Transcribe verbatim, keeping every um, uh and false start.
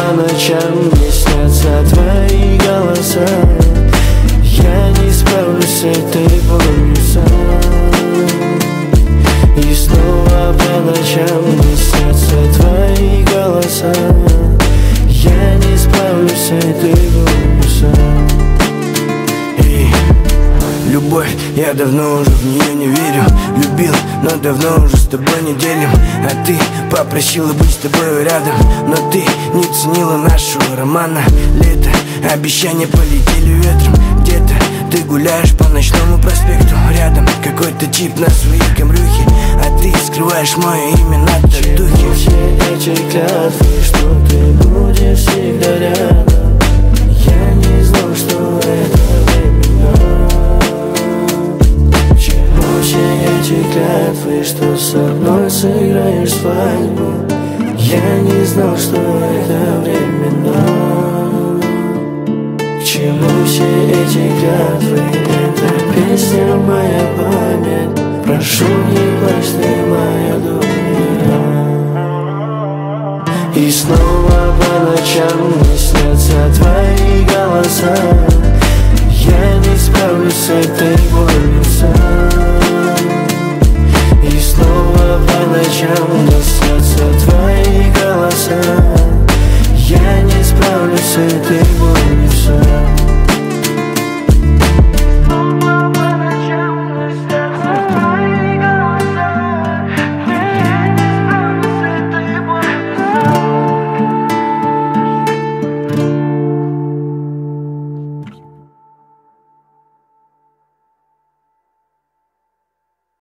по ночам мне снятся твои голоса. Я не справлюсь с этой болью сам. И снова по ночам мне снятся твои голоса. Я не справлюсь с этой болью сам. Эй, любовь, я давно уже в нее не верю. Любил, но давно уже с тобой не делим. А ты попросила быть с тобой рядом, но ты не ценила нашего романа. Лето, обещания полетели ветром. Где-то ты гуляешь по ночному проспекту. Рядом какой-то тип на своей камрюхе, а ты скрываешь мое имя на татухе. Все эти клятвы, что ты будешь всегда рядом. Я не знал, что это временно. Чему все эти клятвы, что со мной сыграешь свадьбу? Я не знал, что это временно. К чему все эти клятвы? Это песня моя память. Прошу, не плачь ты, моя дуня. И снова по ночам мне снятся твои голоса. Я не справлюсь с этой болью сам. И снова по ночам мне снятся твои